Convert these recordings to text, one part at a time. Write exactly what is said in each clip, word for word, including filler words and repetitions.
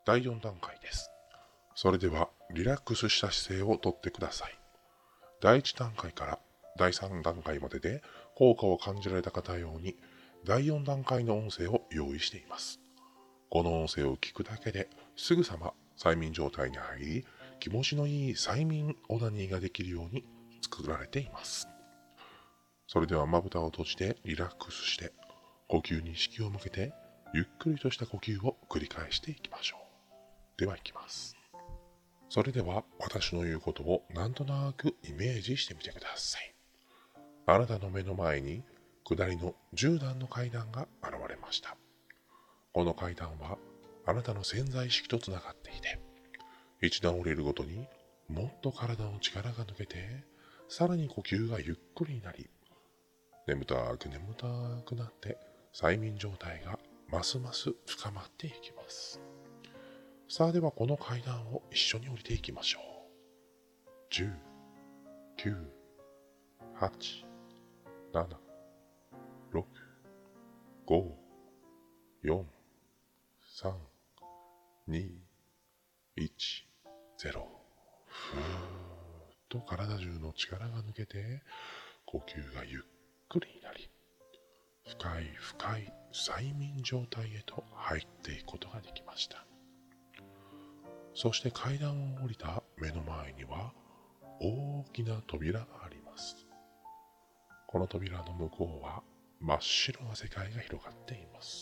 だいよん段階です。それではリラックスした姿勢をとってください。だいいち段階からだいさん段階までで効果を感じられた方用にだいよん段階の音声を用意しています。この音声を聞くだけですぐさま催眠状態に入り、気持ちのいい催眠オナニーができるように作られています。それではまぶたを閉じてリラックスして、呼吸に意識を向けてゆっくりとした呼吸を繰り返していきましょう。では行きます。それでは私の言うことをなんとなくイメージしてみてください。あなたの目の前に下りのじゅう段の階段が現れました。この階段はあなたの潜在意識とつながっていて、一段降りるごとにもっと体の力が抜けて、さらに呼吸がゆっくりになり、眠たく眠たくなって催眠状態がますます深まっていきます。さあではこの階段を一緒に降りていきましょう。じゅう、きゅう、はち、なな、ろく、ご、よん、さん、に、いち、ゼロ。ふーっと体中の力が抜けて、呼吸がゆっくりになり、深い深い催眠状態へと入っていくことができました。そして階段を降りた目の前には大きな扉があります。この扉の向こうは真っ白な世界が広がっています。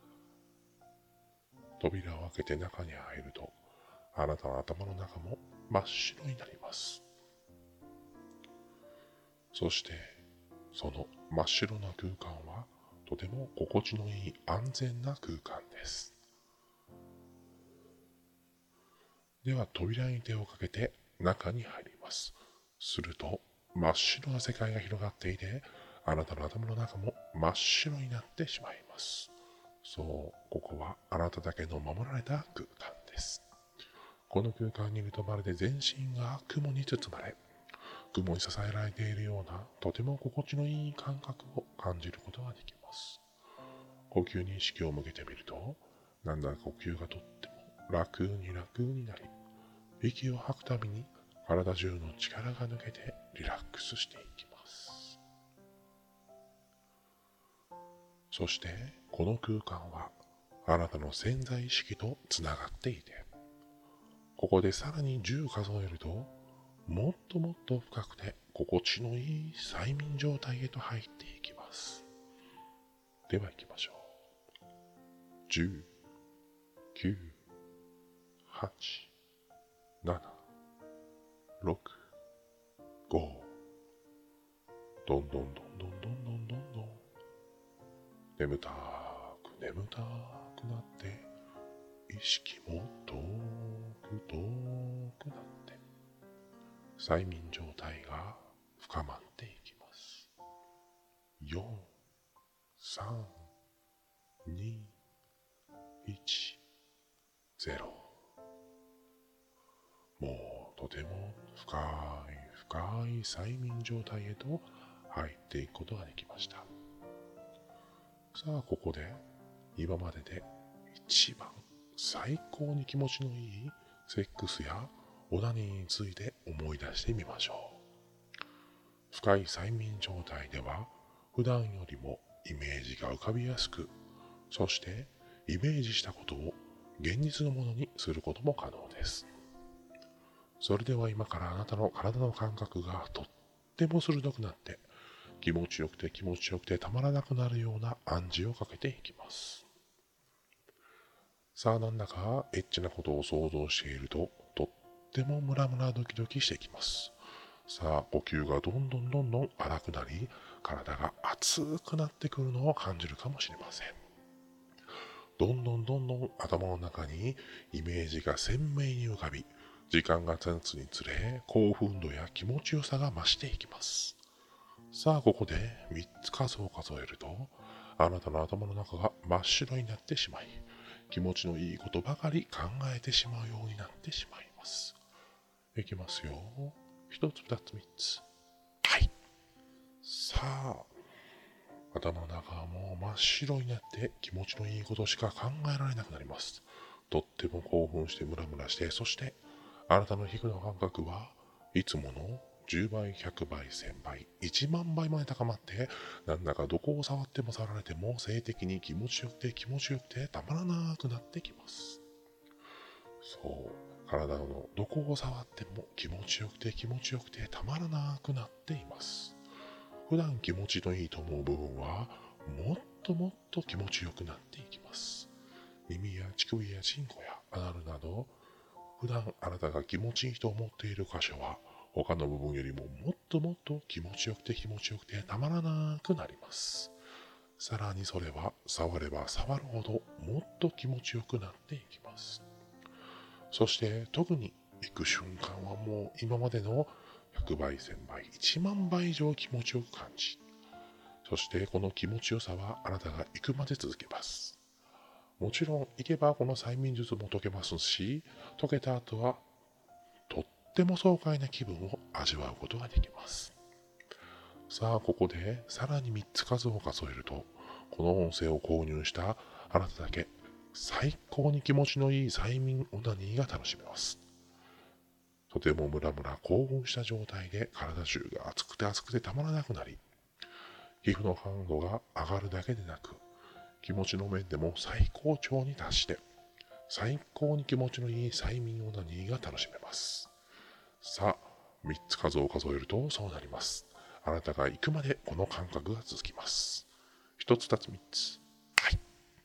扉を開けて中に入ると、あなたの頭の中も真っ白になります。そしてその真っ白な空間はとても心地のいい安全な空間です。では扉に手をかけて中に入ります。すると真っ白な世界が広がっていて、あなたの頭の中も真っ白になってしまいます。そう、ここはあなただけの守られた空間です。この空間にいるとまるで全身が雲に包まれ、雲に支えられているようなとても心地のいい感覚を感じることができます。呼吸に意識を向けてみると、なんだか呼吸がとっても楽に楽になり、息を吐くたびに体中の力が抜けてリラックスしていきます。そしてこの空間はあなたの潜在意識とつながっていて、ここでさらにじゅう数えると、もっともっと深くて心地のいい催眠状態へと入っていきます。では行きましょう。じゅう、きゅう、はち、なな、ろく、ご。どんどんどんどんどんどんどんどん眠たく眠たくなって、意識も遠く遠くなって、催眠状態が深まっていきます。よん、さん、に、いち、ゼロ。もうとても深い深い催眠状態へと入っていくことができました。さあここで今までで一番最高に気持ちのいいセックスやオナニーについて思い出してみましょう。深い催眠状態では普段よりもイメージが浮かびやすく、そしてイメージしたことを現実のものにすることも可能です。それでは今からあなたの体の感覚がとっても鋭くなって、気持ちよくて気持ちよくてたまらなくなるような暗示をかけていきます。さあなんだかエッチなことを想像していると、とってもムラムラドキドキしてきます。さあ呼吸がどんどんどんどん荒くなり、体が熱くなってくるのを感じるかもしれません。どんどんどんどん頭の中にイメージが鮮明に浮かび、時間が経つにつれ興奮度や気持ちよさが増していきます。さあここでみっつ数を数えると、あなたの頭の中が真っ白になってしまい、気持ちのいいことばかり考えてしまうようになってしまいます。いきますよ。一つ、二つ、三つ。はい。さあ頭の中はもう真っ白になって気持ちのいいことしか考えられなくなります。 とっても興奮してムラムラして、そしてあなたの皮膚の感覚はいつものじゅうばい、ひゃくばい、せんばい、いちまんばいまで高まって、なんだかどこを触っても触られても性的に気持ちよくて気持ちよくてたまらなくなってきます。そう、体のどこを触っても気持ちよくて気持ちよくてたまらなくなっています。普段気持ちのいいと思う部分はもっともっと気持ちよくなっていきます。耳や乳首やチンコやアナルなど、普段あなたが気持ちいいと思っている箇所は他の部分よりももっともっと気持ちよくて気持ちよくてたまらなくなります。さらにそれは触れば触るほどもっと気持ちよくなっていきます。そして特に行く瞬間はもう今までのひゃくばい、せんばい、いちまんばい以上気持ちよく感じ、そしてこの気持ちよさはあなたが行くまで続けます。もちろん行けばこの催眠術も解けますし、解けた後はとっても爽快な気分を味わうことができます。さあここでさらにみっつ数を数えると、この音声を購入したあなただけ最高に気持ちのいい催眠オナニーが楽しめます。とてもムラムラ興奮した状態で体中が熱くて熱くてたまらなくなり、皮膚の感度が上がるだけでなく、気持ちの面でも最高潮に達して、最高に気持ちのいい催眠オナニーが楽しめます。さあ、みっつ数を数えるとそうなります。あなたが行くまでこの感覚が続きます。ひとつ、ふたつ、みっつ。はい。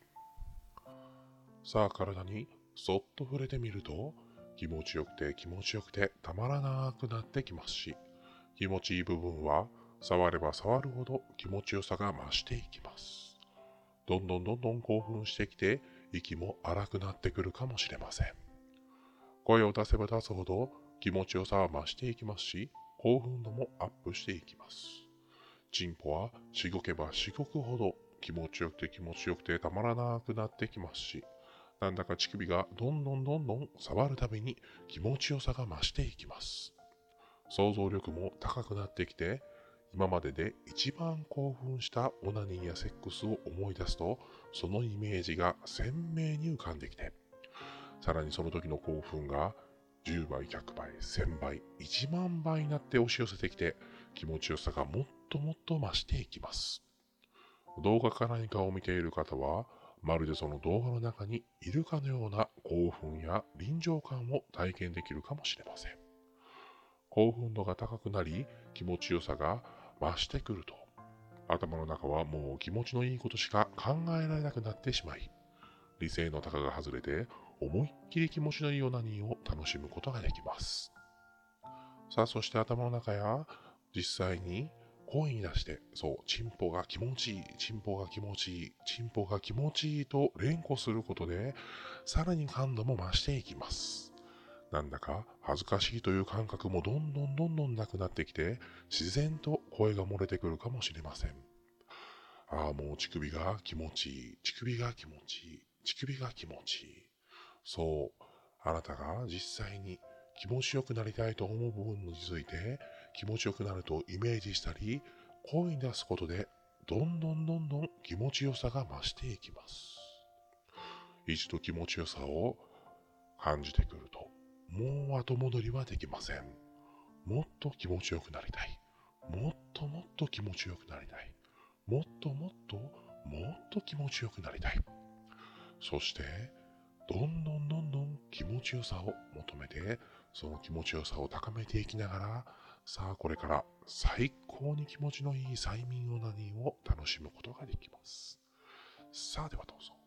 さあ、体にそっと触れてみると、気持ちよくて気持ちよくてたまらなくなってきますし、気持ちいい部分は触れば触るほど気持ちよさが増していきます。どんどんどんどん興奮してきて、息も荒くなってくるかもしれません。声を出せば出すほど気持ちよさは増していきますし、興奮度もアップしていきます。チンポはしごけばしごくほど気持ちよくて気持ちよくてたまらなくなってきますし、なんだか乳首がどんどんどんどん触るたびに気持ちよさが増していきます。想像力も高くなってきて、今までで一番興奮したオナニーやセックスを思い出すと、そのイメージが鮮明に浮かんできて、さらにその時の興奮がじゅうばい、ひゃくばい、せんばい、いちまんばいになって押し寄せてきて、気持ちよさがもっともっと増していきます。動画か何かを見ている方は、まるでその動画の中にいるかのような興奮や臨場感を体験できるかもしれません。興奮度が高くなり、気持ちよさが増してくると、頭の中はもう気持ちのいいことしか考えられなくなってしまい、理性の高が外れて、思いっきり気持ちのいいオナニーを楽しむことができます。さあ、そして頭の中や実際に声に出して、そう、チンポが気持ちいい、チンポが気持ちいい、チンポが気持ちいいと連呼することで、さらに感度も増していきます。なんだか恥ずかしいという感覚もどんどんどんどんなくなってきて、自然と声が漏れてくるかもしれません。ああ、もう乳首が気持ちいい、乳首が気持ちいい、乳首が気持ちいい。そう、あなたが実際に気持ちよくなりたいと思う部分について、気持ちよくなるとイメージしたり、声に出すことで、どんどんどんどん気持ちよさが増していきます。一度気持ちよさを感じてくると、もう後戻りはできません。もっと気持ちよくなりたい。もっともっと気持ちよくなりたい。もっともっともっと気持ちよくなりたい。そして、どんどんどんどん気持ちよさを求めて、その気持ちよさを高めていきながら、さあこれから最高に気持ちのいい催眠オナニーを楽しむことができます。さあではどうぞ。